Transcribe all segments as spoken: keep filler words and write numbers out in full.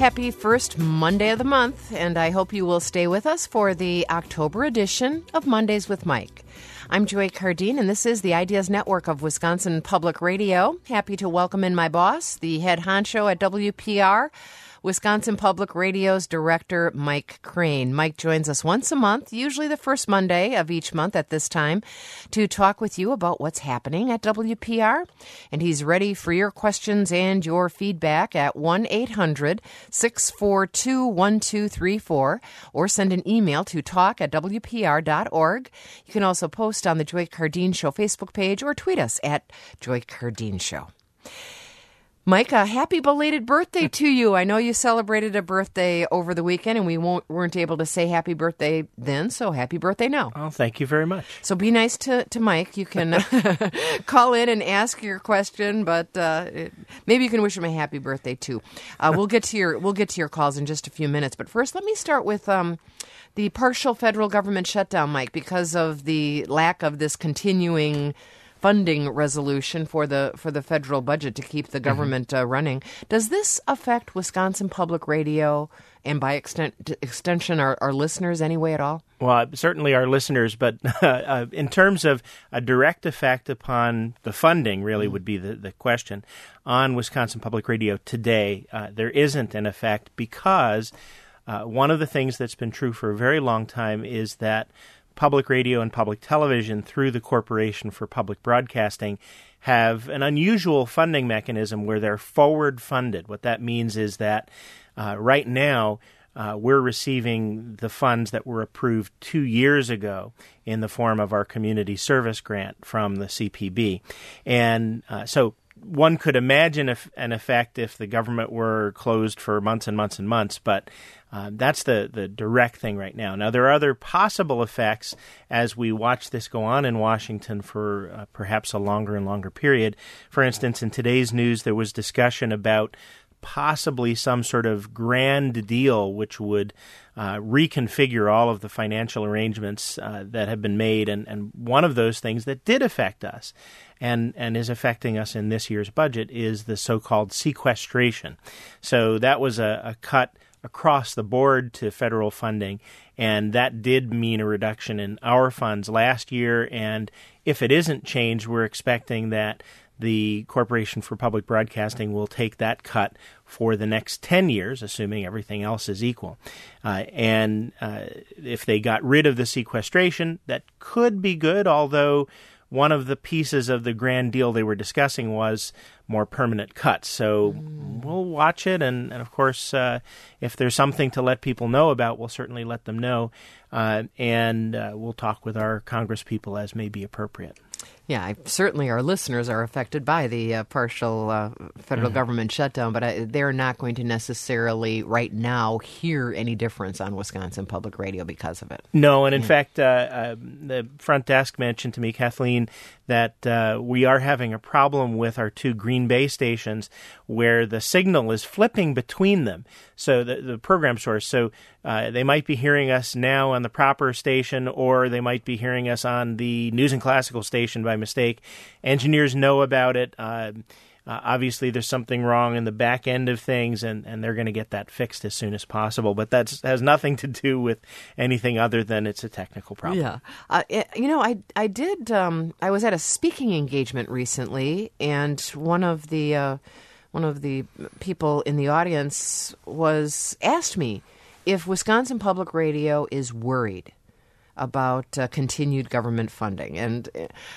Happy first Monday of the month, and I hope you will stay with us for the October edition of Mondays with Mike. I'm Joy Cardine, and this is the Ideas Network of Wisconsin Public Radio. Happy to welcome in my boss, the head honcho at W P R, Wisconsin Public Radio's director, Mike Crane. Mike joins us once a month, usually the first Monday of each month at this time, to talk with you about what's happening at W P R. And he's ready for your questions and your feedback at one eight hundred six four two one two three four or send an email to talk at w p r dot org. You can also post on the Joy Cardine Show Facebook page or tweet us at Joy Cardine Show. Mike, a happy belated birthday to you. I know you celebrated a birthday over the weekend, and we won't, weren't able to say happy birthday then, so happy birthday now. Oh, thank you very much. So be nice to, to Mike. You can call in and ask your question, but uh, maybe you can wish him a happy birthday too. Uh, we'll get to your we'll get to your calls in just a few minutes. But first, let me start with um, the partial federal government shutdown, Mike, because of the lack of this continuing funding resolution for the for the federal budget to keep the government mm-hmm. uh, running. Does this affect Wisconsin Public Radio and by extent, extension our, our listeners anyway at all? Well, certainly our listeners, but uh, in terms of a direct effect upon the funding really mm-hmm. would be the, the question. On Wisconsin Public Radio today, uh, there isn't an effect because uh, one of the things that's been true for a very long time is that public radio and public television through the Corporation for Public Broadcasting have an unusual funding mechanism where they're forward funded. What that means is that uh, right now uh, we're receiving the funds that were approved two years ago in the form of our community service grant from the C P B. And uh, so one could imagine if, an effect if the government were closed for months and months and months, but uh, that's the, the direct thing right now. Now, there are other possible effects as we watch this go on in Washington for uh, perhaps a longer and longer period. For instance, in today's news, there was discussion about possibly some sort of grand deal which would uh, reconfigure all of the financial arrangements uh, that have been made. And, and one of those things that did affect us and, and is affecting us in this year's budget is the so-called sequestration. So that was a, a cut across the board to federal funding, and that did mean a reduction in our funds last year. And if it isn't changed, we're expecting that the Corporation for Public Broadcasting will take that cut for the next ten years, assuming everything else is equal. Uh, and uh, if they got rid of the sequestration, that could be good, although one of the pieces of the grand deal they were discussing was more permanent cuts. So mm. we'll watch it, and, and of course, uh, if there's something to let people know about, we'll certainly let them know, uh, and uh, we'll talk with our congresspeople as may be appropriate. Yeah, I, certainly our listeners are affected by the uh, partial uh, federal mm-hmm. government shutdown, but I, they're not going to necessarily right now hear any difference on Wisconsin Public Radio because of it. No, and in yeah. fact, uh, uh, the front desk mentioned to me, Kathleen, that uh, we are having a problem with our two Green Bay stations where the signal is flipping between them. So the, the program source, so uh, they might be hearing us now on the proper station, or they might be hearing us on the News and Classical station by mistake. Engineers know about it. Uh, uh, obviously, there's something wrong in the back end of things, and, and they're going to get that fixed as soon as possible. But that has nothing to do with anything other than it's a technical problem. Yeah. Uh, you know, I, I did, um, I was at a speaking engagement recently, and one of the, uh, one of the people in the audience was asked me if Wisconsin Public Radio is worried about uh, continued government funding. And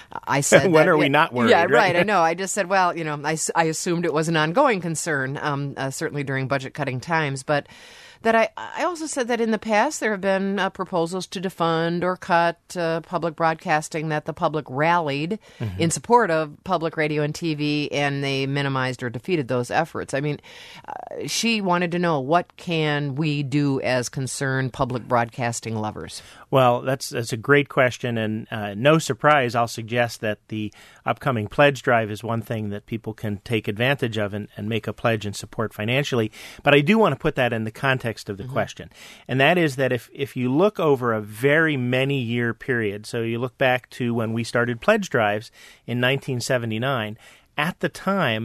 I said, when that, are we yeah, not worried? Yeah, right? right. I know. I just said, well, you know, I, I assumed it was an ongoing concern, um, uh, certainly during budget cutting times. But that I, I also said that in the past there have been uh, proposals to defund or cut uh, public broadcasting, that the public rallied mm-hmm. in support of public radio and T V, and they minimized or defeated those efforts. I mean, uh, she wanted to know, what can we do as concerned public broadcasting lovers? Well, that's that's a great question, and uh, no surprise, I'll suggest that the upcoming pledge drive is one thing that people can take advantage of and, and make a pledge and support financially. But I do want to put that in the context of the mm-hmm. question, and that is that if, if you look over a very many-year period, so you look back to when we started pledge drives in nineteen seventy-nine, at the time,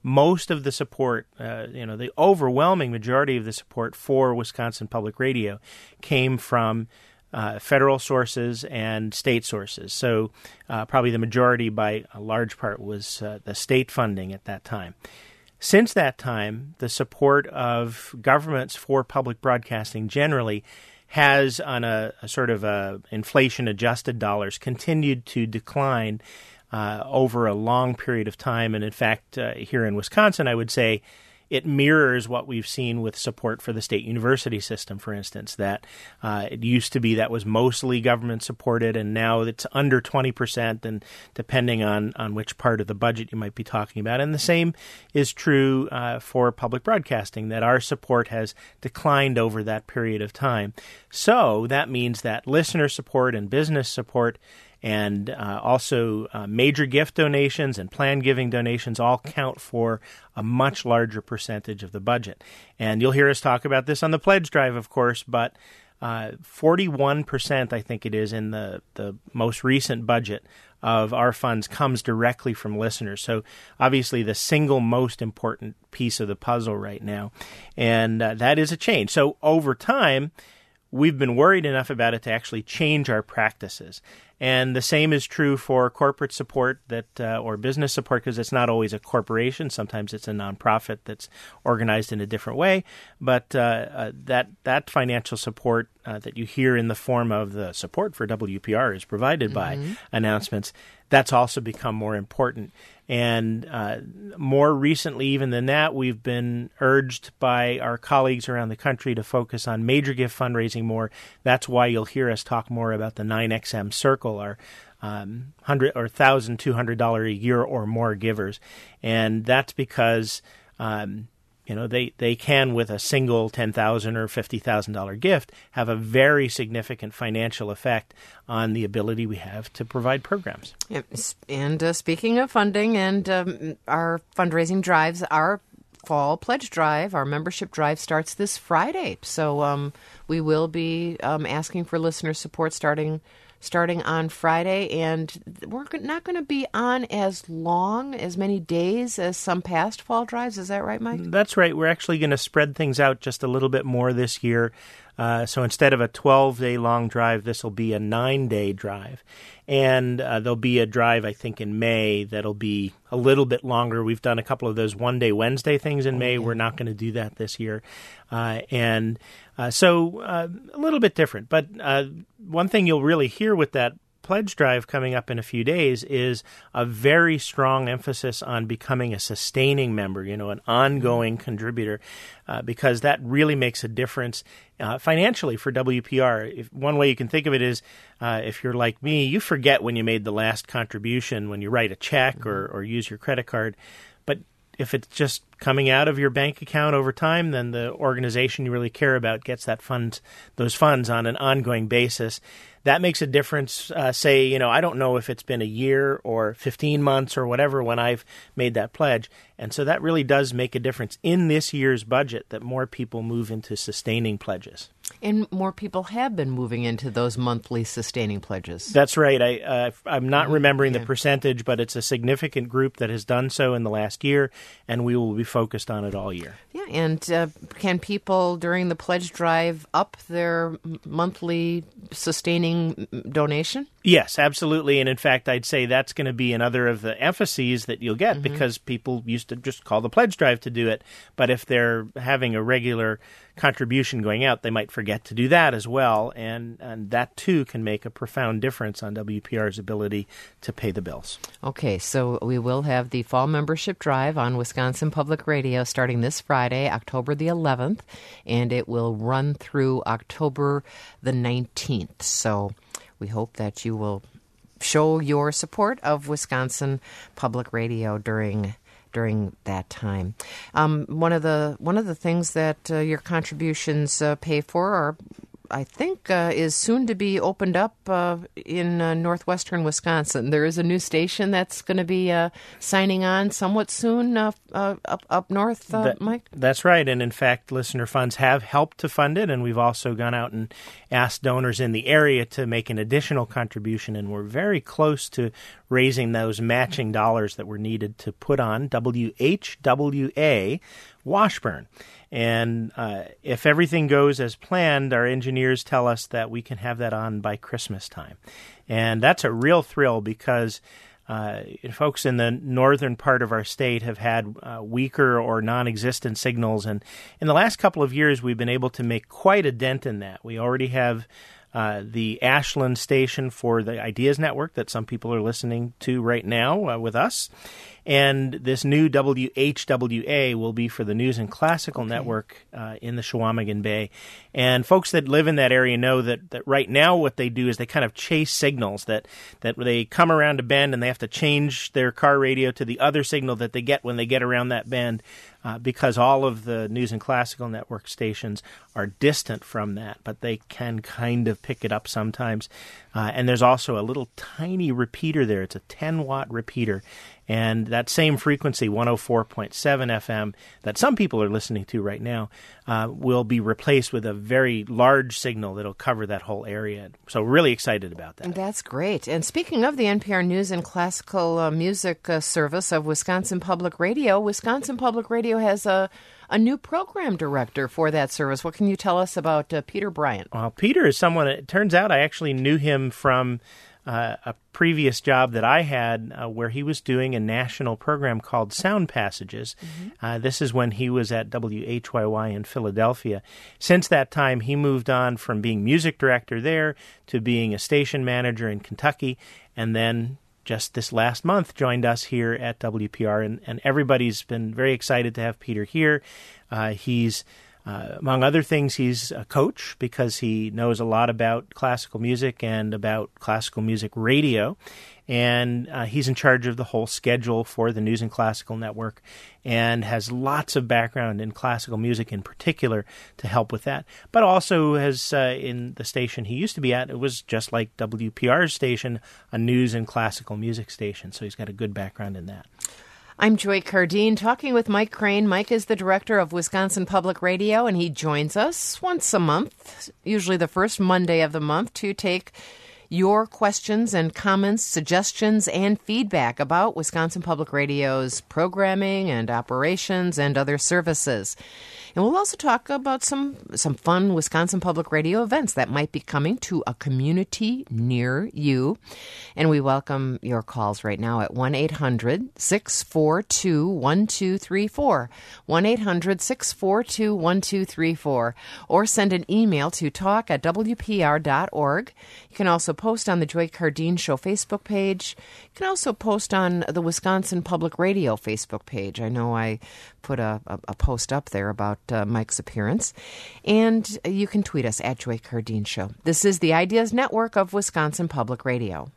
most of the support, uh, you know, the overwhelming majority of the support for Wisconsin Public Radio came from uh, federal sources and state sources. So uh, probably the majority by a large part was uh, the state funding at that time. Since that time, the support of governments for public broadcasting generally has, on a, a sort of a inflation-adjusted dollars, continued to decline uh, over a long period of time. And in fact, uh, here in Wisconsin, I would say it mirrors what we've seen with support for the state university system, for instance, that uh, it used to be that was mostly government-supported, and now it's under twenty percent, and depending on, on which part of the budget you might be talking about. And the same is true uh, for public broadcasting, that our support has declined over that period of time. So that means that listener support and business support and uh, also uh, major gift donations and planned giving donations all count for a much larger percentage of the budget. And you'll hear us talk about this on the pledge drive, of course, but uh, forty-one percent, I think it is, in the, the most recent budget of our funds comes directly from listeners. So obviously the single most important piece of the puzzle right now. And uh, that is a change. So over time, we've been worried enough about it to actually change our practices. And the same is true for corporate support that uh, or business support, because it's not always a corporation. Sometimes it's a nonprofit that's organized in a different way. But uh, uh, that that financial support uh, that you hear in the form of the support for W P R is provided mm-hmm. by announcements. That's also become more important. And uh, more recently even than that, we've been urged by our colleagues around the country to focus on major gift fundraising more. That's why you'll hear us talk more about the nine X M Circle, our um, one hundred or one thousand two hundred dollars a year or more givers. And that's because um, you know they, they can, with a single ten thousand dollars or fifty thousand dollars gift, have a very significant financial effect on the ability we have to provide programs. And uh, speaking of funding and um, our fundraising drives, our fall pledge drive, our membership drive, starts this Friday. So um, we will be um, asking for listener support starting starting on Friday, and we're not going to be on as long, as many days as some past fall drives. Is that right, Mike? That's right. We're actually going to spread things out just a little bit more this year. Uh, so instead of a twelve-day long drive, this will be a nine-day drive. And uh, there'll be a drive, I think, in May that'll be a little bit longer. We've done a couple of those one-day Wednesday things in May. We're not going to do that this year. Uh, and uh, so uh, a little bit different. But uh, one thing you'll really hear with that pledge drive coming up in a few days is a very strong emphasis on becoming a sustaining member, you know, an ongoing contributor, uh, because that really makes a difference uh, financially for W P R. If, one way you can think of it is uh, if you're like me, you forget when you made the last contribution when you write a check or, or use your credit card. But if it's just coming out of your bank account over time, then the organization you really care about gets that fund, those funds on an ongoing basis. That makes a difference. Uh, say, you know, I don't know if it's been a year or fifteen months or whatever when I've made that pledge. And so that really does make a difference in this year's budget that more people move into sustaining pledges. And more people have been moving into those monthly sustaining pledges. That's right. I, uh, I'm not remembering yeah. the percentage, but it's a significant group that has done so in the last year, and we will be focused on it all year. Yeah, and uh, can people during the pledge drive up their monthly sustaining donation? Yes, absolutely. And in fact, I'd say that's going to be another of the emphases that you'll get, mm-hmm. because people used to just call the pledge drive to do it. But if they're having a regular contribution going out, they might forget to do that as well. And, and that, too, can make a profound difference on W P R's ability to pay the bills. Okay, so we will have the fall membership drive on Wisconsin Public Radio starting this Friday, October the eleventh, and it will run through October the nineteenth. So we hope that you will show your support of Wisconsin Public Radio during during that time. Um, one of the one of the things that uh, your contributions uh, pay for are I think, uh, is soon to be opened up uh, in uh, northwestern Wisconsin. There is a new station that's going to be uh, signing on somewhat soon uh, uh, up up north, uh, that, Mike? That's right. And in fact, listener funds have helped to fund it, and we've also gone out and asked donors in the area to make an additional contribution, and we're very close to raising those matching dollars that were needed to put on W H W A Washburn. And uh, if everything goes as planned, our engineers tell us that we can have that on by Christmas time. And that's a real thrill because uh, folks in the northern part of our state have had uh, weaker or non-existent signals. And in the last couple of years, we've been able to make quite a dent in that. We already have Uh, the Ashland station for the Ideas Network that some people are listening to right now uh, with us. And this new W H W A will be for the News and Classical okay. Network uh, in the Chequamegon Bay. And folks that live in that area know that, that right now what they do is they kind of chase signals, that, that they come around a bend and they have to change their car radio to the other signal that they get when they get around that bend uh, because all of the News and Classical Network stations are distant from that, but they can kind of pick it up sometimes. Uh, and there's also a little tiny repeater there. It's a ten-watt repeater. And that same frequency, one oh four point seven F M, that some people are listening to right now, uh, will be replaced with a very large signal that'll cover that whole area. So really excited about that. That's great. And speaking of the N P R News and Classical uh, Music uh, Service of Wisconsin Public Radio, Wisconsin Public Radio has a a new program director for that service. What can you tell us about uh, Peter Bryant? Well, Peter is someone, it turns out I actually knew him from Uh, a previous job that I had uh, where he was doing a national program called Sound Passages. Mm-hmm. Uh, this is when he was at W H Y Y in Philadelphia. Since that time, he moved on from being music director there to being a station manager in Kentucky, and then just this last month joined us here at W P R, and, and everybody's been very excited to have Peter here. Uh, he's Uh, among other things, he's a coach because he knows a lot about classical music and about classical music radio. And uh, he's in charge of the whole schedule for the News and Classical Network and has lots of background in classical music in particular to help with that. But also has, uh, in the station he used to be at, it was just like W P R's station, a news and classical music station. So he's got a good background in that. I'm Joy Cardine, talking with Mike Crane. Mike is the director of Wisconsin Public Radio, and he joins us once a month, usually the first Monday of the month, to take your questions and comments, suggestions, and feedback about Wisconsin Public Radio's programming and operations and other services. And we'll also talk about some some fun Wisconsin Public Radio events that might be coming to a community near you. And we welcome your calls right now at one eight hundred six four two one two three four, one eight hundred six four two one two three four, or send an email to talk at w p r dot org. You can also post on the Joy Cardine Show Facebook page. You can also post on the Wisconsin Public Radio Facebook page. I know I put a, a, a post up there about uh, Mike's appearance. And you can tweet us at Joy Cardine Show. This is the Ideas Network of Wisconsin Public Radio.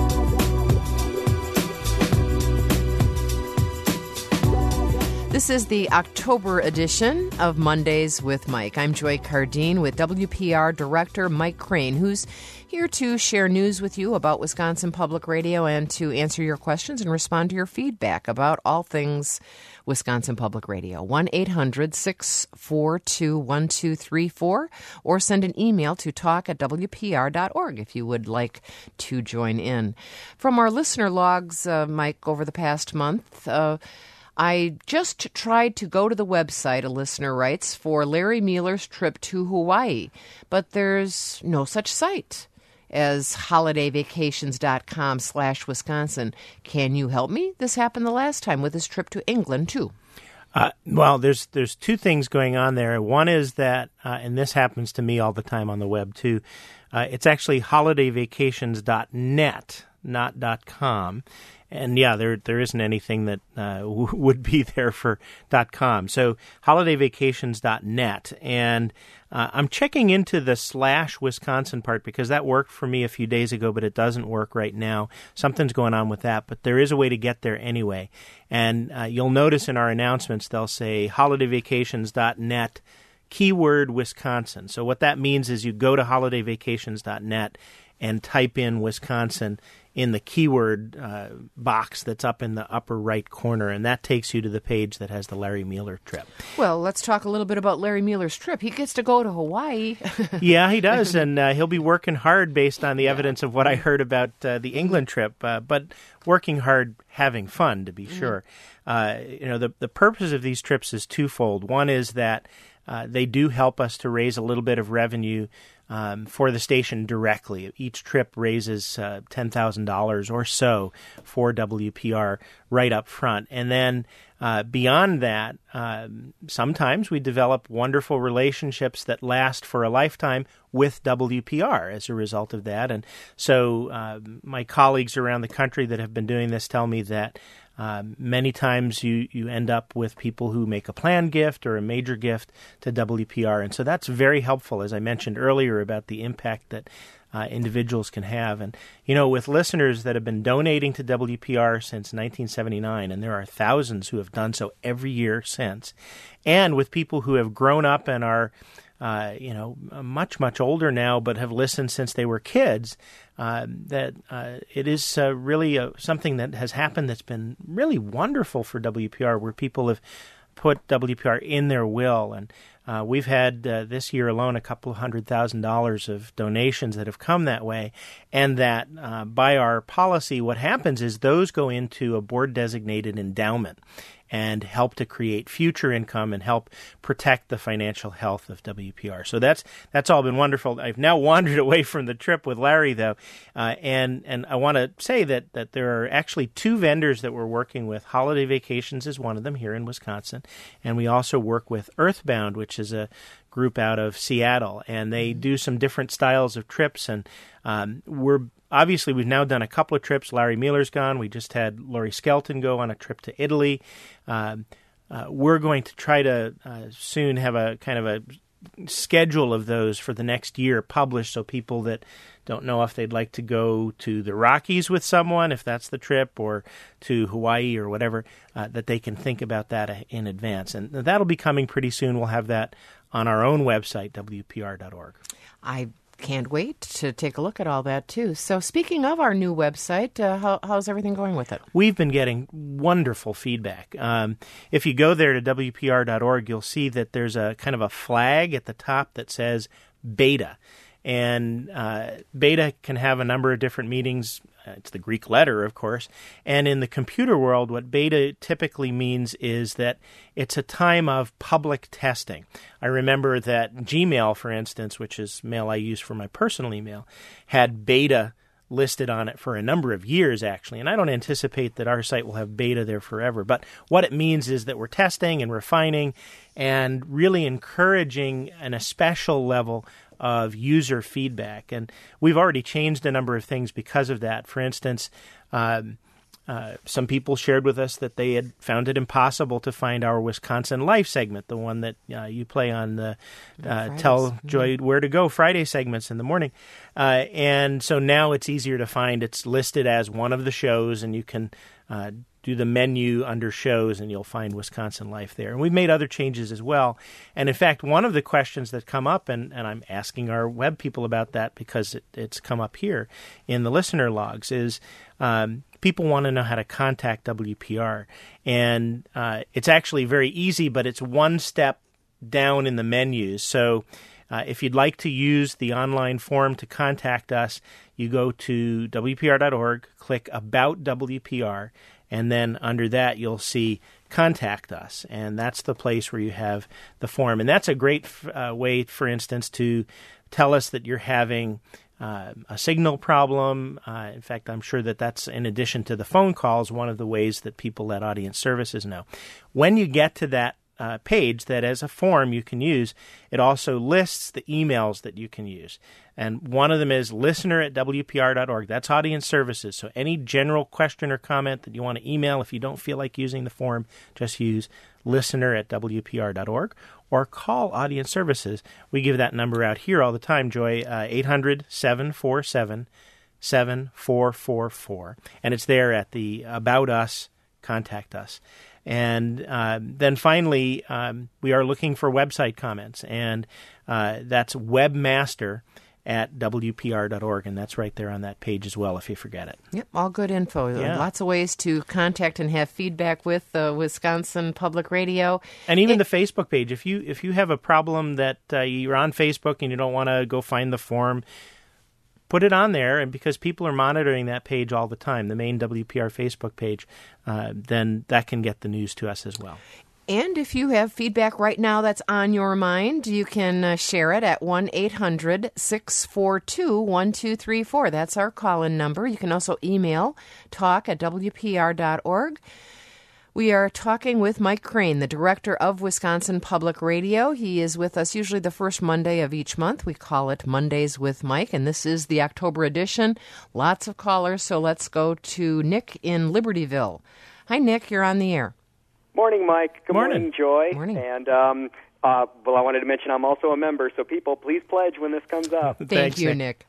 This is the October edition of Mondays with Mike. I'm Joy Cardine with W P R Director Mike Crane, who's here to share news with you about Wisconsin Public Radio and to answer your questions and respond to your feedback about all things Wisconsin Public Radio. one eight hundred six four two one two three four, or send an email to talk at w p r dot org if you would like to join in. From our listener logs, uh, Mike, over the past month, uh, I just tried to go to the website, a listener writes, for Larry Mueller's trip to Hawaii, but there's no such site as holidayvacations.com slash Wisconsin. Can you help me? This happened the last time with his trip to England, too. Uh, well, there's there's two things going on there. One is that, uh, and this happens to me all the time on the web, too, uh, it's actually holidayvacations dot net, not .com. And yeah, there there isn't anything that uh, w- would be there for .com. So holidayvacations dot net. And uh, I'm checking into the slash Wisconsin part because that worked for me a few days ago, but it doesn't work right now. Something's going on with that, but there is a way to get there anyway. And uh, you'll notice in our announcements, they'll say holidayvacations dot net keyword Wisconsin. So what that means is you go to holiday vacations dot net and type in Wisconsin in the keyword uh, box that's up in the upper right corner, and that takes you to the page that has the Larry Mueller trip. Well, let's talk a little bit about Larry Mueller's trip. He gets to go to Hawaii. Yeah, he does, and uh, he'll be working hard based on the yeah. evidence of what I heard about uh, the England trip, uh, but working hard, having fun, to be mm-hmm. sure. Uh, you know, the, the purpose of these trips is twofold. One is that uh, they do help us to raise a little bit of revenue Um, for the station directly. Each trip raises uh, ten thousand dollars or so for W P R right up front. And then uh, beyond that, um, sometimes we develop wonderful relationships that last for a lifetime with W P R as a result of that. And so uh, my colleagues around the country that have been doing this tell me that Um, many times you, you end up with people who make a planned gift or a major gift to W P R. And so that's very helpful, as I mentioned earlier, about the impact that uh, individuals can have. And, you know, with listeners that have been donating to W P R since nineteen seventy-nine, and there are thousands who have done so every year since, and with people who have grown up and are Uh, you know, much, much older now, but have listened since they were kids, uh, that uh, it is uh, really uh, something that has happened that's been really wonderful for W P R, where people have put W P R in their will. And uh, we've had uh, this year alone a couple of hundred thousand dollars of donations that have come that way. And that uh, by our policy, what happens is those go into a board-designated endowment and help to create future income and help protect the financial health of W P R. So that's that's all been wonderful. I've now wandered away from the trip with Larry, though, uh, and and I want to say that that there are actually two vendors that we're working with. Holiday Vacations is one of them here in Wisconsin, and we also work with Earthbound, which is a group out of Seattle, and they do some different styles of trips, and um, we're Obviously, we've now done a couple of trips. Larry Mueller's gone. We just had Laurie Skelton go on a trip to Italy. Um, uh, we're going to try to uh, soon have a kind of a schedule of those for the next year published, so people that don't know if they'd like to go to the Rockies with someone, if that's the trip, or to Hawaii or whatever, uh, that they can think about that in advance. And that'll be coming pretty soon. We'll have that on our own website, W P R dot org. I can't wait to take a look at all that, too. So speaking of our new website, uh, how, how's everything going with it? We've been getting wonderful feedback. Um, if you go there to W P R dot org, you'll see that there's a kind of a flag at the top that says beta. And uh, beta can have a number of different meanings. Uh, it's the Greek letter, of course. And in the computer world, what beta typically means is that it's a time of public testing. I remember that Gmail, for instance, which is mail I use for my personal email, had beta listed on it for a number of years, actually. And I don't anticipate that our site will have beta there forever. But what it means is that we're testing and refining and really encouraging an especial level of user feedback. And we've already changed a number of things because of that. For instance, um, uh, some people shared with us that they had found it impossible to find our Wisconsin Life segment, the one that uh, you play on the uh, Tell Joy Where to Go Friday segments in the morning. Uh, and so now it's easier to find. It's listed as one of the shows, and you can uh, do the menu under shows, and you'll find Wisconsin Life there. And we've made other changes as well. And in fact, one of the questions that come up, and, and I'm asking our web people about that because it, it's come up here in the listener logs, is um, people want to know how to contact W P R. And uh, it's actually very easy, but it's one step down in the menus. So uh, if you'd like to use the online form to contact us, you go to W P R dot org, click About W P R, and then under that, you'll see Contact Us. And that's the place where you have the form. And that's a great uh, way, for instance, to tell us that you're having uh, a signal problem. Uh, in fact, I'm sure that that's, in addition to the phone calls, one of the ways that people let audience services know. When you get to that uh, page that as a form you can use, it also lists the emails that you can use. And one of them is listener at W P R dot org. That's audience services. So any general question or comment that you want to email, if you don't feel like using the form, just use listener at W P R dot org or call audience services. We give that number out here all the time, Joy, uh, eight hundred, seven four seven, seven four four four. And it's there at the About Us, Contact Us. And uh, then finally, um, we are looking for website comments, and uh, that's webmaster at W P R dot org, and that's right there on that page as well if you forget it. Yep, all good info. Yeah. Lots of ways to contact and have feedback with uh, Wisconsin Public Radio. And even it, the Facebook page. If you if you have a problem that uh, you're on Facebook and you don't want to go find the form, put it on there, and because people are monitoring that page all the time, the main W P R Facebook page, uh, then that can get the news to us as well. And if you have feedback right now that's on your mind, you can uh, share it at one eight hundred six four two one two three four. That's our call-in number. You can also email talk at W P R dot org. We are talking with Mike Crane, the director of Wisconsin Public Radio. He is with us usually the first Monday of each month. We call it Mondays with Mike, and this is the October edition. Lots of callers, so let's go to Nick in Libertyville. Hi, Nick. You're on the air. Morning, Mike. Good morning, morning Joy. Morning. And, um, uh, well, I wanted to mention I'm also a member, so people, please pledge when this comes up. Thank Thanks, you, Nick. Nick.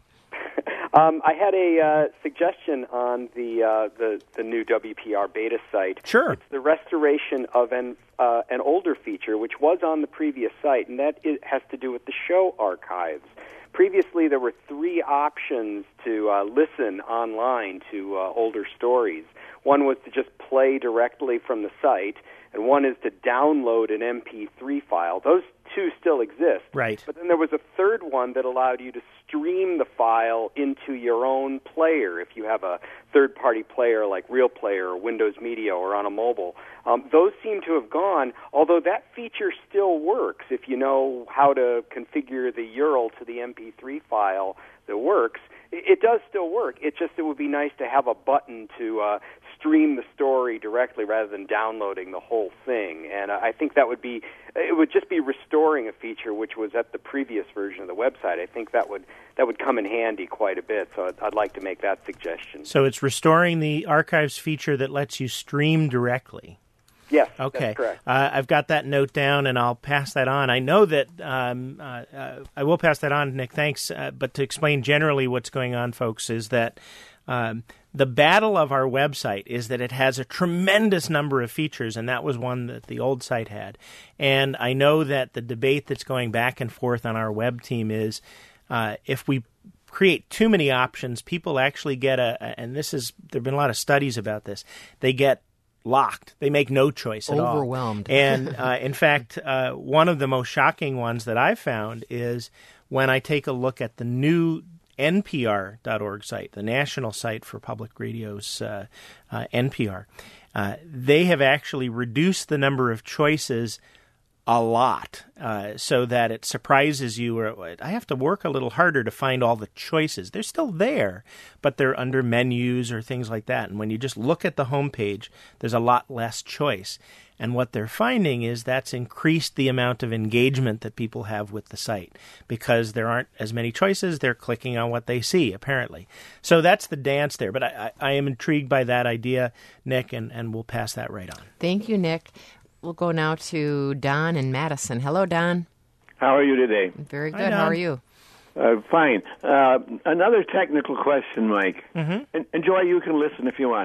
um, I had a uh, suggestion on the, uh, the the new W P R beta site. Sure. It's the restoration of an uh, an older feature, which was on the previous site, and that is, has to do with the show archives. Previously, there were three options to uh, listen online to uh, older stories. One was to just play directly from the site, and one is to download an M P three file. Those two still exist. Right. But then there was a third one that allowed you to stream the file into your own player if you have a third-party player like Real Player or Windows Media or on a mobile. Um, those seem to have gone, although that feature still works if you know how to configure the U R L to the M P three file that works. It does still work. It just it would be nice to have a button to uh, stream the story directly rather than downloading the whole thing. And uh, I think that would be it would just be restoring a feature which was at the previous version of the website. I think that would that would come in handy quite a bit. So I'd, I'd like to make that suggestion. So it's restoring the archives feature that lets you stream directly. Yes, Okay. that's correct. Uh, I've got that note down, and I'll pass that on. I know that um, uh, uh, I will pass that on, Nick. Thanks. Uh, but to explain generally what's going on, folks, is that um, the battle of our website is that it has a tremendous number of features, and that was one that the old site had. And I know that the debate that's going back and forth on our web team is uh, if we create too many options, people actually get a, and this is, there have been a lot of studies about this, they get locked. They make no choice at all. Overwhelmed. And uh, in fact, uh, one of the most shocking ones that I've found is when I take a look at the new N P R dot org site, the national site for public radio's uh, uh, N P R. Uh, they have actually reduced the number of choices a lot, uh, so that it surprises you. Or I have to work a little harder to find all the choices. They're still there, but they're under menus or things like that. And when you just look at the homepage, there's a lot less choice. And what they're finding is that's increased the amount of engagement that people have with the site because there aren't as many choices. They're clicking on what they see, apparently. So that's the dance there. But I, I, I am intrigued by that idea, Nick, and, and we'll pass that right on. Thank you, Nick. We'll go now to Don in Madison. Hello, Don. How are you today? Very good. Hi, Don. How are you? Uh, fine. Uh, another technical question, Mike. Mm-hmm. And, and Joy, you can listen if you want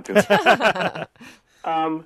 to. um,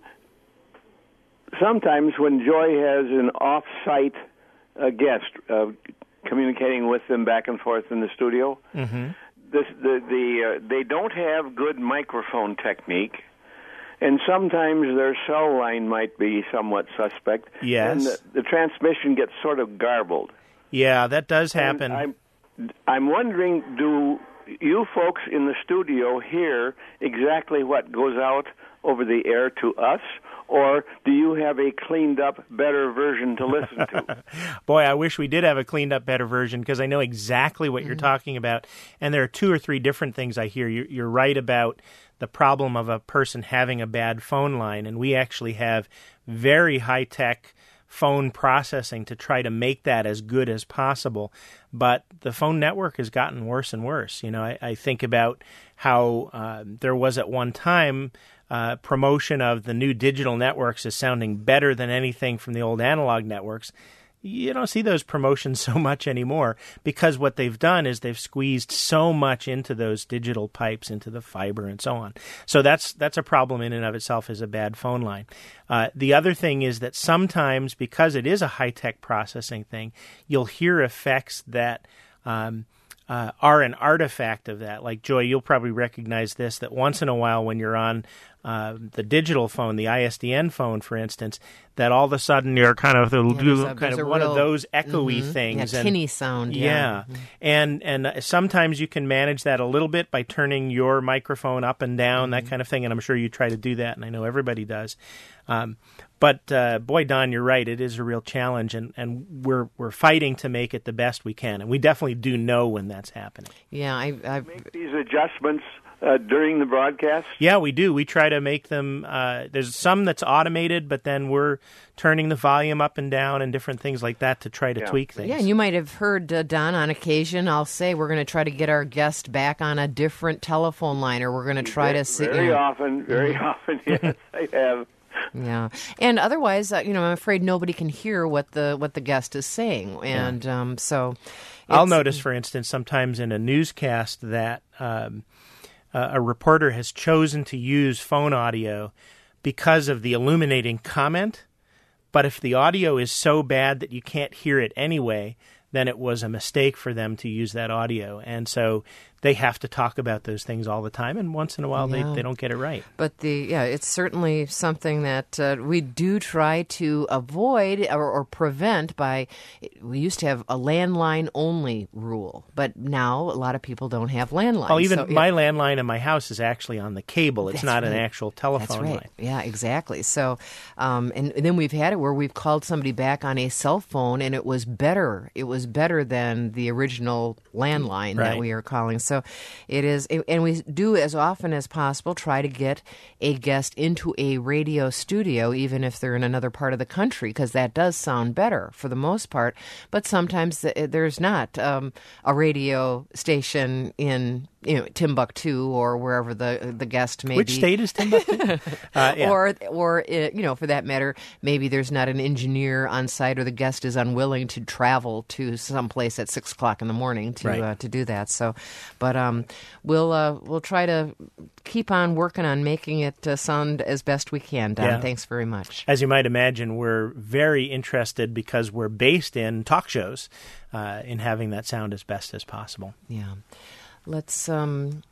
sometimes when Joy has an off-site uh, guest uh, communicating with them back and forth in the studio, Mm-hmm. this, the, the, uh, they don't have good microphone technique. And sometimes their cell line might be somewhat suspect. Yes. And the, the transmission gets sort of garbled. Yeah, that does happen. And I'm, I'm wondering, do you folks in the studio hear exactly what goes out over the air to us, or do you have a cleaned-up, better version to listen to? Boy, I wish we did have a cleaned-up, better version because I know exactly what mm-hmm. you're talking about. And there are two or three different things I hear. You're, you're right about the problem of a person having a bad phone line, and we actually have very high-tech phone processing to try to make that as good as possible. But the phone network has gotten worse and worse. You know, I, I think about how uh, there was at one time uh, promotion of the new digital networks as sounding better than anything from the old analog networks. you don't see those promotions so much anymore, because what they've done is they've squeezed so much into those digital pipes, into the fiber and so on. So that's that's a problem in and of itself, as a bad phone line. Uh, the other thing is that sometimes, because it is a high-tech processing thing, you'll hear effects that um, uh, are an artifact of that. Like, Joy, you'll probably recognize this, that once in a while when you're on uh, the digital phone, the I S D N phone, for instance, that all of a sudden you're kind of, yeah, there's a, kind there's of one real, of those echoey mm-hmm, things. Yeah, and, tinny sound. Yeah. Yeah. Mm-hmm. And, and uh, sometimes you can manage that a little bit by turning your microphone up and down, mm-hmm. that kind of thing. And I'm sure you try to do that, and I know everybody does. Um, but uh, boy, Don, you're right. It is a real challenge, and, and we're we're fighting to make it the best we can, and we definitely do know when that's happening. Yeah, I I've... make these adjustments uh, during the broadcast. Yeah, we do. We try to make them. Uh, there's some that's automated, but then we're turning the volume up and down and different things like that to try to yeah. tweak things. Yeah, and you might have heard, uh, Don, on occasion, I'll say we're going to try to get our guest back on a different telephone line, or we're going to try very, to sit. Very you know, often, very mm-hmm. often, yes, I have. Yeah, and otherwise, uh, you know, I'm afraid nobody can hear what the what the guest is saying, and yeah. um, so I'll notice, for instance, sometimes in a newscast that um, uh, a reporter has chosen to use phone audio because of the illuminating comment, but if the audio is so bad that you can't hear it anyway, then it was a mistake for them to use that audio, and so they have to talk about those things all the time, and once in a while yeah. they, they don't get it right. But the yeah, it's certainly something that uh, we do try to avoid or, or prevent by, we used to have a landline-only rule, but now a lot of people don't have landlines. Well, even so, my yeah. landline in my house is actually on the cable. It's That's not right. an actual telephone That's right. line. Yeah, exactly. So, um, and, and then we've had it where we've called somebody back on a cell phone, and it was better. It was better than the original landline right. that we are calling. So it is, and we do as often as possible try to get a guest into a radio studio, even if they're in another part of the country, because that does sound better for the most part. But sometimes there's not um, a radio station in, you know, Timbuktu or wherever the the guest may Which be. Which state is Timbuktu? uh, yeah. Or, or uh, you know, for that matter, maybe there's not an engineer on site, or the guest is unwilling to travel to someplace at six o'clock in the morning to right. uh, to do that. So, but um, we'll uh, we'll try to keep on working on making it uh, sound as best we can. Don, yeah. thanks very much. As you might imagine, we're very interested, because we're based in talk shows, uh, in having that sound as best as possible. Yeah. Let's um,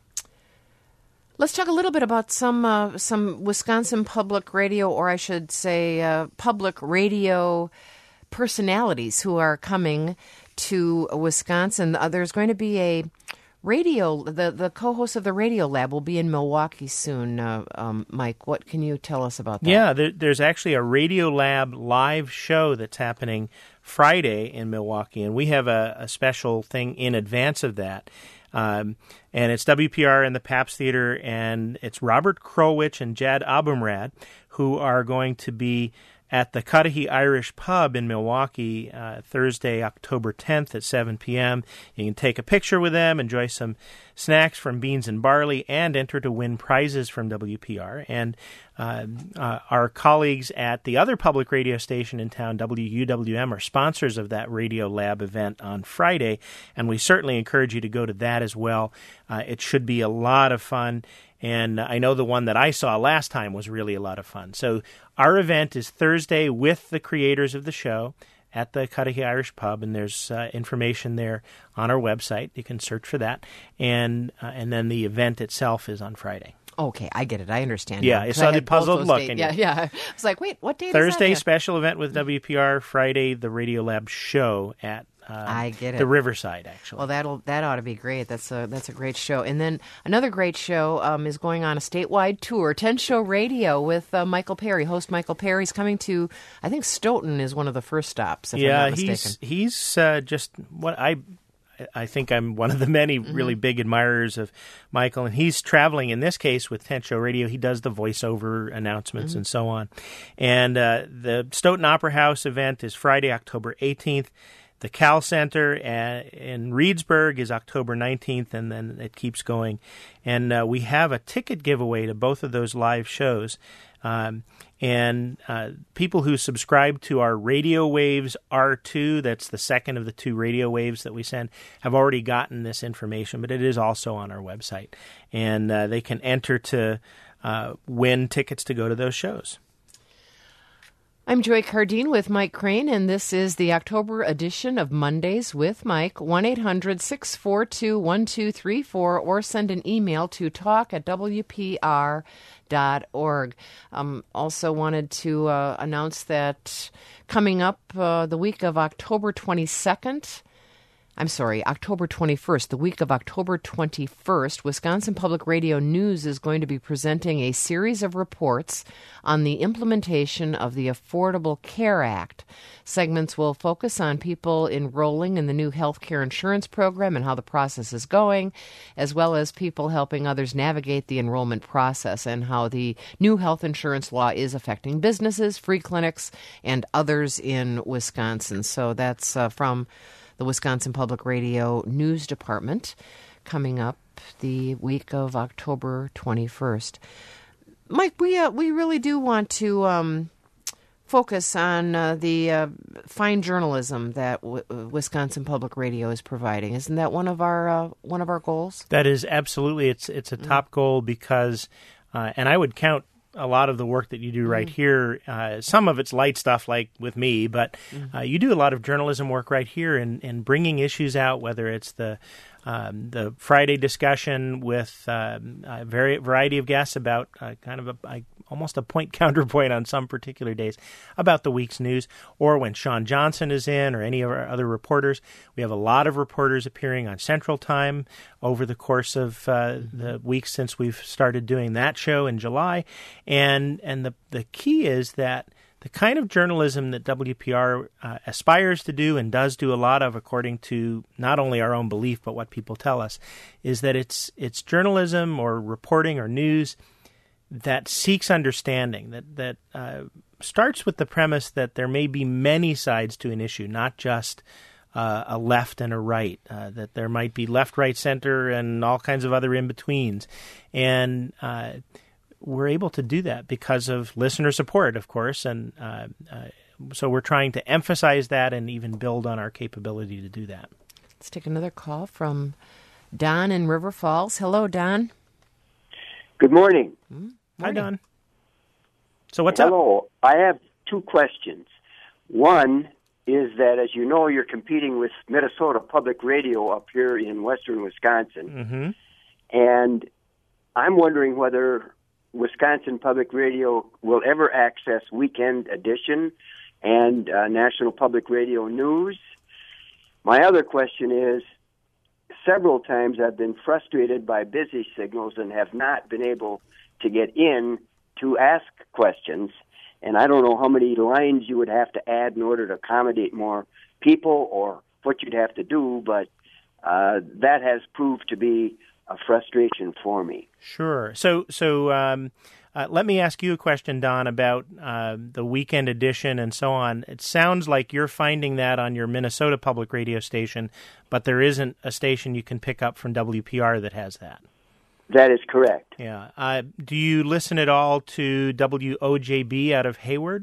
let's talk a little bit about some uh, some Wisconsin Public Radio, or I should say, uh, public radio personalities who are coming to Wisconsin. Uh, there's going to be a radio. The the co-host of the Radio Lab will be in Milwaukee soon. Uh, um, Mike, what can you tell us about that? Yeah, there, there's actually a Radio Lab live show that's happening Friday in Milwaukee, and we have a, a special thing in advance of that. Um, and it's W P R and the Pabst Theater, and it's Robert Krulwich and Jad Abumrad who are going to be at the Cudahy Irish Pub in Milwaukee uh, Thursday, October tenth at seven p.m. You can take a picture with them, enjoy some snacks from Beans and Barley, and enter to win prizes from W P R. And uh, uh, our colleagues at the other public radio station in town, W U W M, are sponsors of that Radio Lab event on Friday, and we certainly encourage you to go to that as well. Uh, it should be a lot of fun. And I know the one that I saw last time was really a lot of fun. So our event is Thursday with the creators of the show at the Cudahy Irish Pub, and there's uh, information there on our website. You can search for that. And uh, and then the event itself is on Friday. Okay, I get it. I understand. Yeah, now, I saw the puzzled look in Yeah, you. yeah. I was like, wait, what date Thursday, is that? special event with W P R. Friday, the Radio Lab show at Uh, I get it. The Riverside, actually. Well, that'll that ought to be great. That's a that's a great show. And then another great show um, is going on a statewide tour, ten Show Radio with uh, Michael Perry. Host Michael Perry's coming to, I think Stoughton is one of the first stops. If yeah, I'm not mistaken. he's he's uh, just what I. I think I'm one of the many really mm-hmm. big admirers of Michael, and he's traveling in this case with ten Show Radio. He does the voiceover announcements mm-hmm. and so on. And uh, the Stoughton Opera House event is Friday, October eighteenth. The Cal Center in Reedsburg is October nineteenth, and then it keeps going. And uh, we have a ticket giveaway to both of those live shows. Um, and uh, people who subscribe to our Radio Waves R two, that's the second of the two radio waves that we send, have already gotten this information, but it is also on our website. And uh, they can enter to uh, win tickets to go to those shows. I'm Joy Cardine with Mike Crane, and this is the October edition of Mondays with Mike. one eight hundred six four two one two three four, or send an email to talk at w p r dot org. Um, also wanted to uh, announce that coming up uh, the week of October twenty-second, I'm sorry, October twenty-first, the week of October twenty-first, Wisconsin Public Radio News is going to be presenting a series of reports on the implementation of the Affordable Care Act. Segments will focus on people enrolling in the new health care insurance program and how the process is going, as well as people helping others navigate the enrollment process and how the new health insurance law is affecting businesses, free clinics, and others in Wisconsin. So that's uh, from the Wisconsin Public Radio News Department, coming up the week of October twenty-first. Mike, we uh, we really do want to um, focus on uh, the uh, fine journalism that w- Wisconsin Public Radio is providing. Isn't that one of our uh, one of our goals? That is absolutely. It's it's a top mm. goal because, uh, and I would count a lot of the work that you do right mm. here. Uh, some of it's light stuff like with me, but mm. uh, you do a lot of journalism work right here in, in bringing issues out, whether it's the um, the Friday discussion with um, a very variety of guests about uh, kind of a, a almost a point counterpoint on some particular days about the week's news, or when Sean Johnson is in or any of our other reporters. We have a lot of reporters appearing on Central Time over the course of uh, the weeks since we've started doing that show in July. And and the, the key is that the kind of journalism that W P R uh, aspires to do and does do a lot of, according to not only our own belief but what people tell us, is that it's it's journalism or reporting or news that seeks understanding, that that uh, starts with the premise that there may be many sides to an issue, not just uh, a left and a right, uh, that there might be left, right, center, and all kinds of other in-betweens. And uh, we're able to do that because of listener support, of course, and uh, uh, so we're trying to emphasize that and even build on our capability to do that. Let's take another call from Don in River Falls. Hello, Don. Good morning. Mm-hmm. Hi, Don. So what's Hello. up? I have two questions. One is that, as you know, you're competing with Minnesota Public Radio up here in western Wisconsin. Mm-hmm. And I'm wondering whether Wisconsin Public Radio will ever access Weekend Edition and uh, National Public Radio News. My other question is, several times I've been frustrated by busy signals and have not been able to get in to ask questions. And I don't know how many lines you would have to add in order to accommodate more people or what you'd have to do, but uh, that has proved to be a frustration for me. Sure. So, so um, uh, let me ask you a question, Don, about uh, the Weekend Edition and so on. It sounds like you're finding that on your Minnesota Public Radio station, but there isn't a station you can pick up from W P R that has that. That is correct. Yeah. Uh, do you listen at all to W O J B out of Hayward?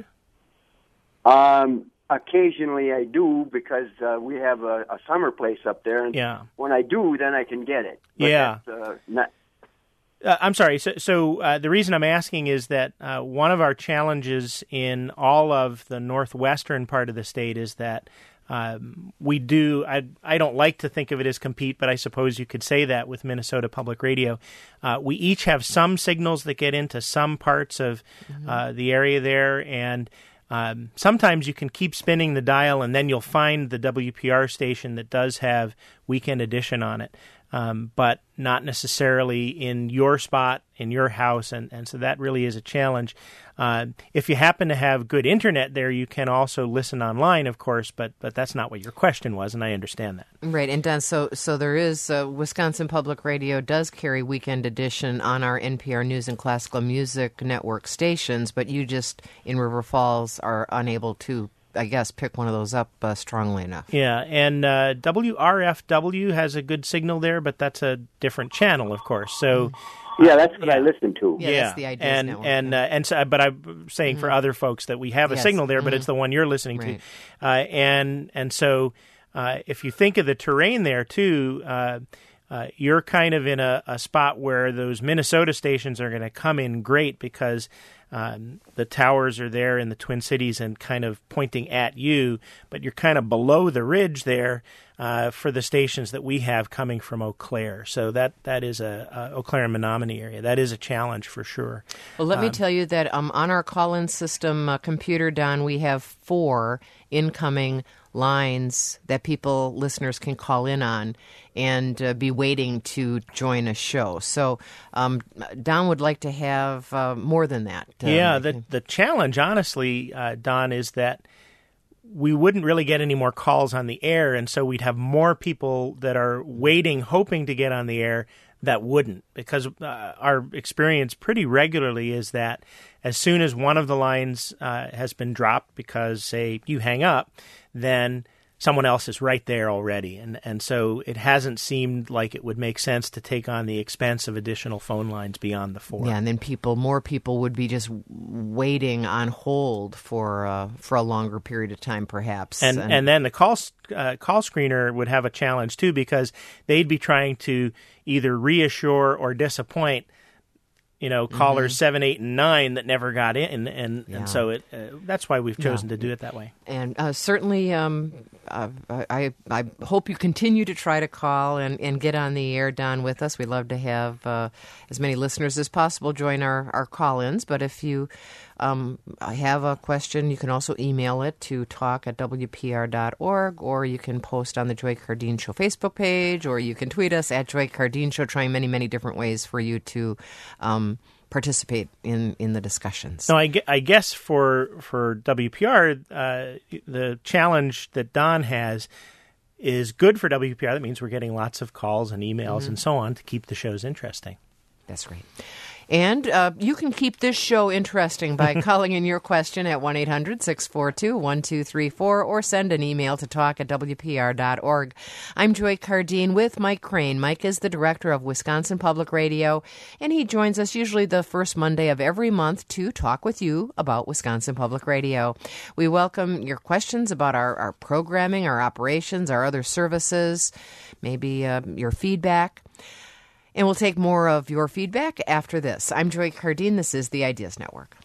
Um, occasionally I do, because uh, we have a, a summer place up there, and yeah. when I do, then I can get it. But yeah. That's, uh, not... uh, I'm sorry. So, so uh, the reason I'm asking is that uh, one of our challenges in all of the northwestern part of the state is that Um, we do, I, I don't like to think of it as compete, but I suppose you could say that with Minnesota Public Radio. Uh, we each have some signals that get into some parts of mm-hmm. uh, the area there, and um, sometimes you can keep spinning the dial and then you'll find the W P R station that does have Weekend Edition on it, um, but not necessarily in your spot, in your house, and, and so that really is a challenge. Uh, if you happen to have good internet there, you can also listen online, of course, but but that's not what your question was, and I understand that. Right, and Don, so so there is, uh, Wisconsin Public Radio does carry Weekend Edition on our N P R News and Classical Music Network stations, but you just, in River Falls, are unable to, I guess, pick one of those up uh, strongly enough. Yeah, and uh, W R F W has a good signal there, but that's a different channel, of course. So Yeah, that's what yeah. I listen to. Yeah, yeah, that's the Ideas and Network, and yeah. uh, and so, but I'm saying mm-hmm. for other folks that we have a yes. signal there, but mm-hmm. it's the one you're listening right. to, uh, and and so uh, if you think of the terrain there too, uh, uh, you're kind of in a, a spot where those Minnesota stations are going to come in great because um, the towers are there in the Twin Cities and kind of pointing at you, but you're kind of below the ridge there. Uh, for the stations that we have coming from Eau Claire. So that, that is a, a Eau Claire and Menominee area. That is a challenge for sure. Well, let um, me tell you that um, on our call-in system uh, computer, Don, we have four incoming lines that people, listeners, can call in on and uh, be waiting to join a show. So um, Don would like to have uh, more than that. Uh, yeah, the, the challenge, honestly, uh, Don, is that we wouldn't really get any more calls on the air, and so we'd have more people that are waiting, hoping to get on the air that wouldn't, because uh, our experience pretty regularly is that as soon as one of the lines uh, has been dropped because, say, you hang up, then someone else is right there already. And, and so it hasn't seemed like it would make sense to take on the expense of additional phone lines beyond the four. Yeah, and then people, more people would be just waiting on hold for uh, for a longer period of time, perhaps. And and, and then the call uh, call screener would have a challenge too, because they'd be trying to either reassure or disappoint, you know, callers mm-hmm. seven, eight, and nine that never got in, and yeah. and so it uh, that's why we've chosen yeah. to do it that way. And uh, certainly, um, uh, I I hope you continue to try to call and, and get on the air, Don, with us. We'd love to have uh, as many listeners as possible join our, our call-ins. But if you um, have a question, you can also email it to talk at W P R dot org, or you can post on the Joy Cardeen Show Facebook page, or you can tweet us at Joy Cardeen Show, trying many, many different ways for you to um, participate in, in the discussions. No, I, I guess for for W P R, uh, the challenge that Don has is good for W P R. That means we're getting lots of calls and emails mm-hmm. and so on to keep the shows interesting. That's great. And uh, you can keep this show interesting by calling in your question at one eight hundred six four two one two three four or send an email to talk at W P R dot org. I'm Joy Cardeen with Mike Crane. Mike is the director of Wisconsin Public Radio, and he joins us usually the first Monday of every month to talk with you about Wisconsin Public Radio. We welcome your questions about our, our programming, our operations, our other services, maybe uh, your feedback. And we'll take more of your feedback after this. I'm Joy Cardeen. This is the Ideas Network.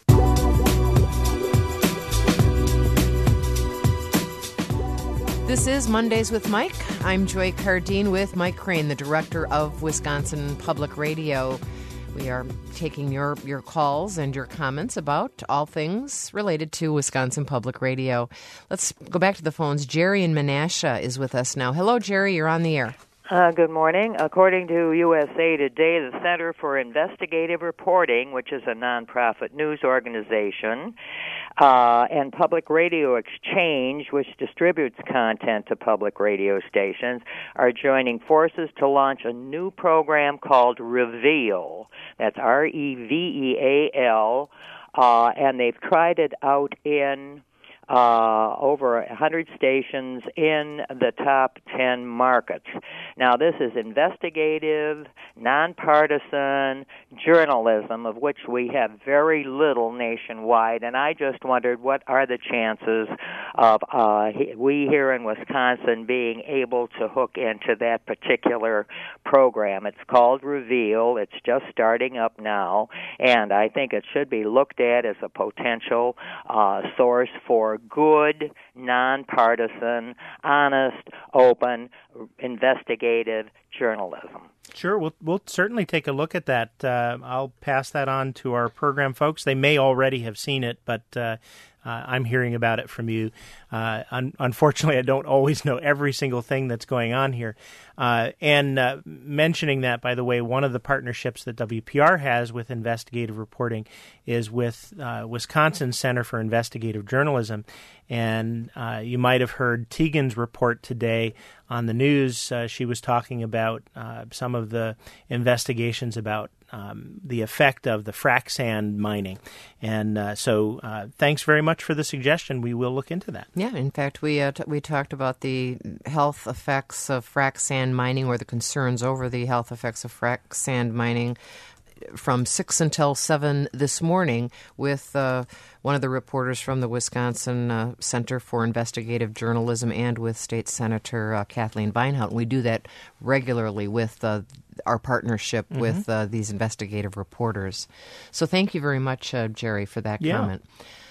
This is Mondays with Mike. I'm Joy Cardeen with Mike Crane, the director of Wisconsin Public Radio. We are taking your, your calls and your comments about all things related to Wisconsin Public Radio. Let's go back to the phones. Jerry in Menasha is with us now. Hello, Jerry. You're on the air. Uh, good morning. According to U S A Today, the Center for Investigative Reporting, which is a nonprofit news organization, uh, and Public Radio Exchange, which distributes content to public radio stations, are joining forces to launch a new program called Reveal. That's R E V E A L, uh, and they've tried it out in Uh, over one hundred stations in the top ten markets. Now, this is investigative, nonpartisan journalism, of which we have very little nationwide, and I just wondered what are the chances of uh, we here in Wisconsin being able to hook into that particular program. It's called Reveal. It's just starting up now, and I think it should be looked at as a potential uh, source for good, nonpartisan, honest, open, investigative journalism. Sure, we'll we'll certainly take a look at that. Uh, I'll pass that on to our program folks. They may already have seen it, but uh, uh, I'm hearing about it from you. Uh, un- unfortunately, I don't always know every single thing that's going on here. Uh, and uh, mentioning that, by the way, one of the partnerships that W P R has with investigative reporting is with uh, Wisconsin Center for Investigative Journalism. And uh, you might have heard Tegan's report today on the news. Uh, she was talking about uh, some of the investigations about um, the effect of the frac sand mining. And uh, so uh, thanks very much for the suggestion. We will look into that. Yeah, in fact, we uh, t- we talked about the health effects of frac sand mining, or the concerns over the health effects of frac sand mining, from six until seven this morning with uh, one of the reporters from the Wisconsin uh, Center for Investigative Journalism and with State Senator uh, Kathleen Beinhout. We do that regularly with uh, our partnership mm-hmm. with uh, these investigative reporters. So thank you very much, uh, Jerry, for that yeah. comment.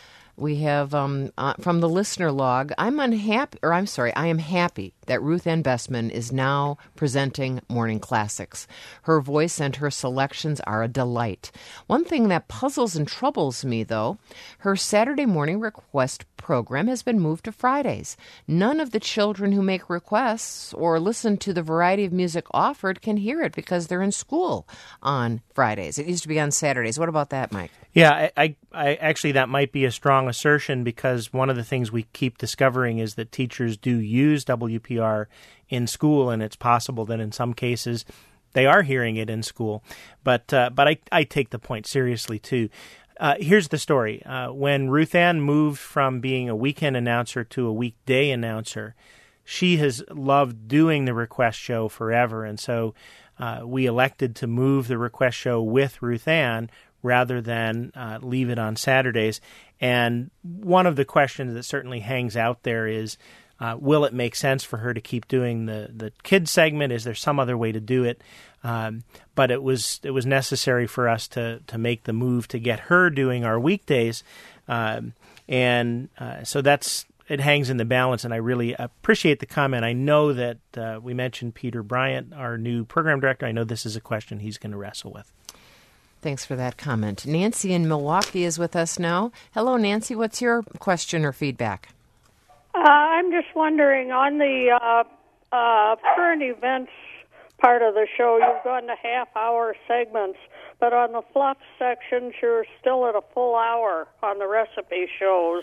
We have um, uh, from the listener log, I'm unhappy, or I'm sorry, I am happy that Ruth Ann Bessman is now presenting Morning Classics. Her voice and her selections are a delight. One thing that puzzles and troubles me, though, her Saturday morning request program has been moved to Fridays. None of the children who make requests or listen to the variety of music offered can hear it because they're in school on Fridays. It used to be on Saturdays. What about that, Mike? Yeah, I, I, I actually that might be a strong assertion, because one of the things we keep discovering is that teachers do use W P R in school, and it's possible that in some cases they are hearing it in school. But uh, but I, I take the point seriously too. Uh, here's the story. Uh, when Ruth Ann moved from being a weekend announcer to a weekday announcer, she has loved doing the request show forever, and so uh, we elected to move the request show with Ruth Ann rather than uh, leave it on Saturdays. And one of the questions that certainly hangs out there is, uh, will it make sense for her to keep doing the, the kids segment? Is there some other way to do it? Um, but it was it was necessary for us to, to make the move to get her doing our weekdays. Um, and uh, so that's it hangs in the balance, and I really appreciate the comment. I know that uh, we mentioned Peter Bryant, our new program director. I know this is a question he's going to wrestle with. Thanks for that comment. Nancy in Milwaukee is with us now. Hello, Nancy. What's your question or feedback? Uh, I'm just wondering, on the uh, uh, current events part of the show, you've gone to half-hour segments, but on the fluff sections, you're still at a full hour on the recipe shows.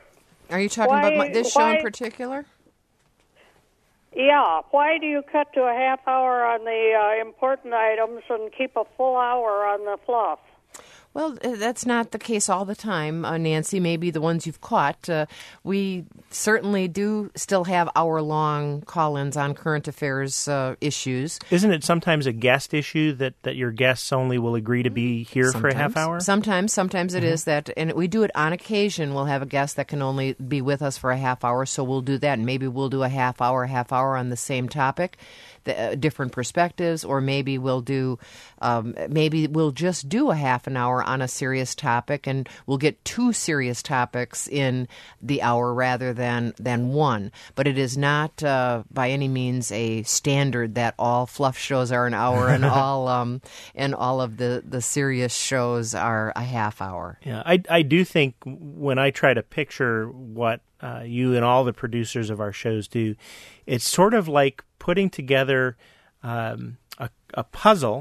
Are you talking why, about my, this show why, in particular? Yeah. Why do you cut to a half hour on the uh, important items and keep a full hour on the fluff? Well, that's not the case all the time, uh, Nancy. Maybe the ones you've caught. Uh, we certainly do still have hour-long call-ins on current affairs uh, issues. Isn't it sometimes a guest issue that, that your guests only will agree to be here sometimes. for a half hour? Sometimes. Sometimes it mm-hmm. is that. And we do it on occasion. We'll have a guest that can only be with us for a half hour, so we'll do that. And maybe we'll do a half hour, half hour on the same topic. The, uh, different perspectives, or maybe we'll do, um, maybe we'll just do a half an hour on a serious topic, and we'll get two serious topics in the hour rather than than one. But it is not uh, by any means a standard that all fluff shows are an hour and all um, and all of the, the serious shows are a half hour. Yeah, I I do think when I try to picture what uh, you and all the producers of our shows do, it's sort of like putting together um, a, a puzzle,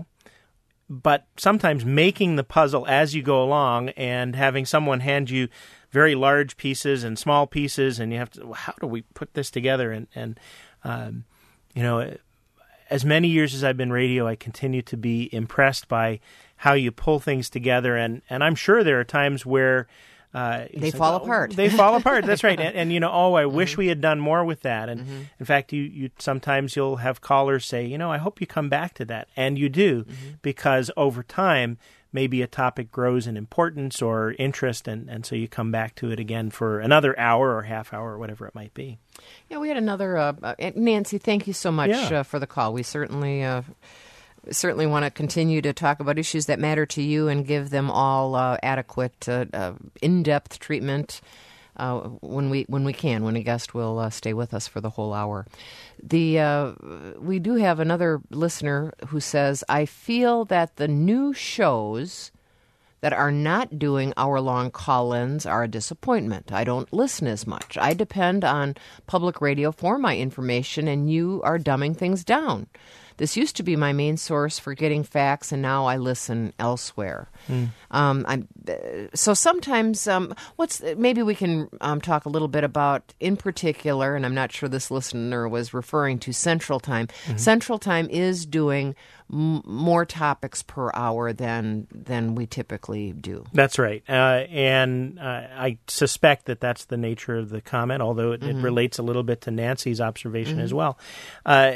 but sometimes making the puzzle as you go along and having someone hand you very large pieces and small pieces, and you have to, well, how do we put this together? And, and um, you know, as many years as I've been radio, I continue to be impressed by how you pull things together, and, and I'm sure there are times where Uh, they said, fall oh, apart. They fall apart. That's right. And, and you know, oh, I mm-hmm. wish we had done more with that. And mm-hmm. in fact, you, you sometimes you'll have callers say, you know, I hope you come back to that, and you do, mm-hmm. because over time maybe a topic grows in importance or interest, and, and so you come back to it again for another hour or half hour or whatever it might be. Yeah, we had another uh, uh, Nancy. Thank you so much yeah. uh, for the call. We certainly. Uh, Certainly want to continue to talk about issues that matter to you and give them all uh, adequate, uh, uh, in-depth treatment uh, when we when we can. When a guest will uh, stay with us for the whole hour. The uh, we do have another listener who says, "I feel that the new shows that are not doing hour-long call-ins are a disappointment. I don't listen as much. I depend on public radio for my information, and you are dumbing things down. This used to be my main source for getting facts, and now I listen elsewhere. Mm. Um, I'm, uh, so sometimes, um, what's maybe we can um, talk a little bit about, in particular, and I'm not sure this listener was referring to Central Time. Mm-hmm. Central Time is doing m- more topics per hour than than we typically do. That's right. Uh, and uh, I suspect that that's the nature of the comment, although it, mm-hmm. it relates a little bit to Nancy's observation mm-hmm. as well. Uh,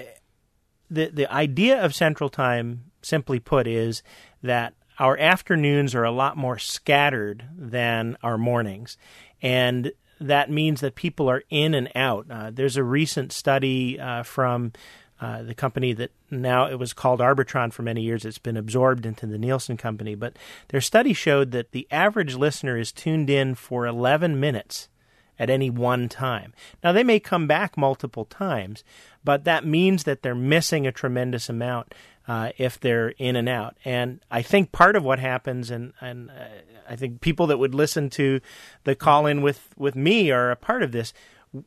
the the idea of Central Time, simply put, is that our afternoons are a lot more scattered than our mornings, and that means that people are in and out. Uh, there's a recent study uh, from uh, the company that now it was called Arbitron for many years. It's been absorbed into the Nielsen company, but their study showed that the average listener is tuned in for eleven minutes at any one time. Now, they may come back multiple times, but that means that they're missing a tremendous amount uh, if they're in and out. And I think part of what happens, and, and uh, I think people that would listen to the call-in with, with me are a part of this.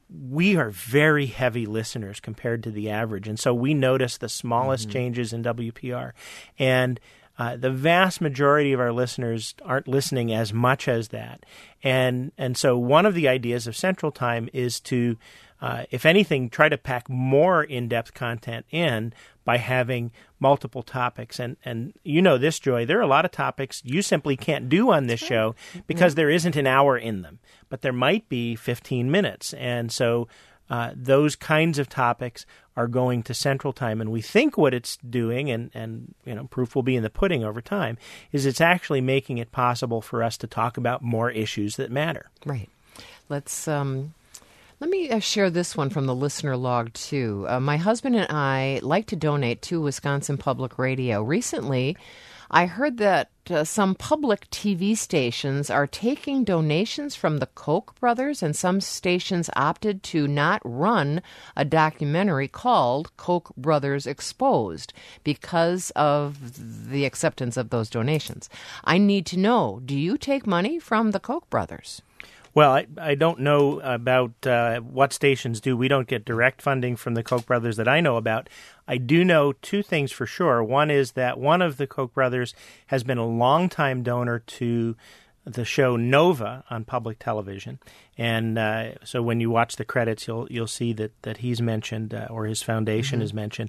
We are very heavy listeners compared to the average, and so we notice the smallest mm-hmm. changes in W P R. And Uh, the vast majority of our listeners aren't listening as much as that. And and so one of the ideas of Central Time is to, uh, if anything, try to pack more in-depth content in by having multiple topics. And, and you know this, Joy, there are a lot of topics you simply can't do on this show because yeah. there isn't an hour in them. But there might be fifteen minutes. And so uh, those kinds of topics are going to Central Time, and we think what it's doing, and, and you know, proof will be in the pudding over time, is it's actually making it possible for us to talk about more issues that matter. Right. Let's um, let me uh, share this one from the listener log too. Uh, my husband and I like to donate to Wisconsin Public Radio. Recently, I heard that uh, some public T V stations are taking donations from the Koch brothers, and some stations opted to not run a documentary called Koch Brothers Exposed because of the acceptance of those donations. I need to know, do you take money from the Koch brothers? Well, I, I don't know about uh, what stations do. We don't get direct funding from the Koch brothers that I know about. I do know two things for sure. One is that one of the Koch brothers has been a longtime donor to the show Nova on public television, and uh, so when you watch the credits, you'll you'll see that that he's mentioned uh, or his foundation mm-hmm. is mentioned,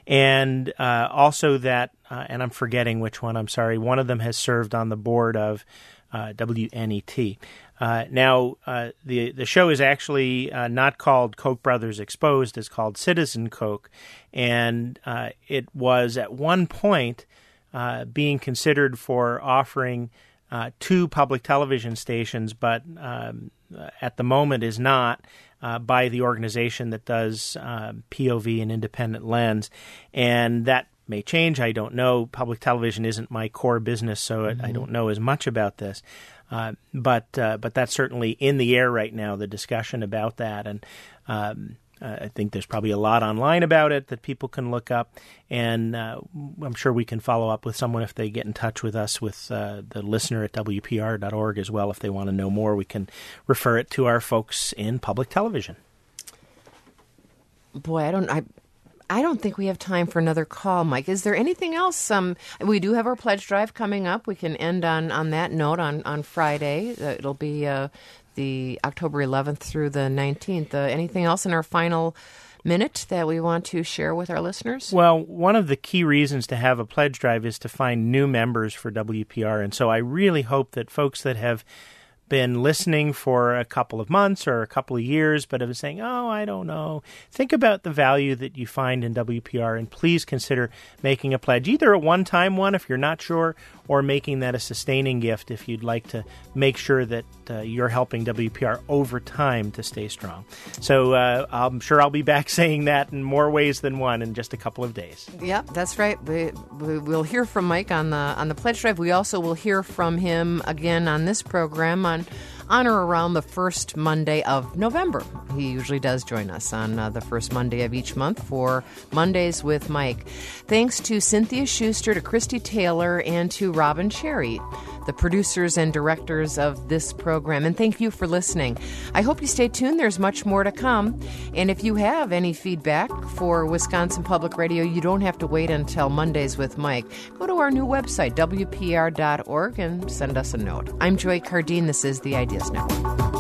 and uh, also that, uh, and I'm forgetting which one. I'm sorry. One of them has served on the board of uh, W N E T. Uh, now, uh, the the show is actually uh, not called Koch Brothers Exposed. It's called Citizen Koch, and uh, it was at one point uh, being considered for offering uh, two public television stations, but um, at the moment is not uh, by the organization that does uh, P O V and Independent Lens, and that may change. I don't know. Public television isn't my core business, so mm-hmm. I don't know as much about this. Uh, but uh, but that's certainly in the air right now, the discussion about that. And um, uh, I think there's probably a lot online about it that people can look up. And uh, I'm sure we can follow up with someone if they get in touch with us, with uh, the listener at W P R dot org as well. If they want to know more, we can refer it to our folks in public television. Boy, I don't... I... I don't think we have time for another call, Mike. Is there anything else? Um, we do have our pledge drive coming up. We can end on, on that note on, on Friday. Uh, it'll be uh, the October eleventh through the nineteenth. Uh, anything else in our final minute that we want to share with our listeners? Well, one of the key reasons to have a pledge drive is to find new members for W P R. And so I really hope that folks that have been listening for a couple of months or a couple of years, but have saying, oh, I don't know. Think about the value that you find in W P R, and please consider making a pledge, either a one-time one if you're not sure, or making that a sustaining gift if you'd like to make sure that uh, you're helping W P R over time to stay strong. So uh, I'm sure I'll be back saying that in more ways than one in just a couple of days. Yep, that's right. We, we, we'll hear from Mike on the on the pledge drive. We also will hear from him again on this program on on or around the first Monday of November. He usually does join us on uh, the first Monday of each month for Mondays with Mike. Thanks to Cynthia Schuster, to Christy Taylor, and to Robin Cherry. the producers and directors of this program. And thank you for listening. I hope you stay tuned. There's much more to come. And if you have any feedback for Wisconsin Public Radio, you don't have to wait until Mondays with Mike. Go to our new website, W P R dot org, and send us a note. I'm Joy Cardine. This is the Ideas Network.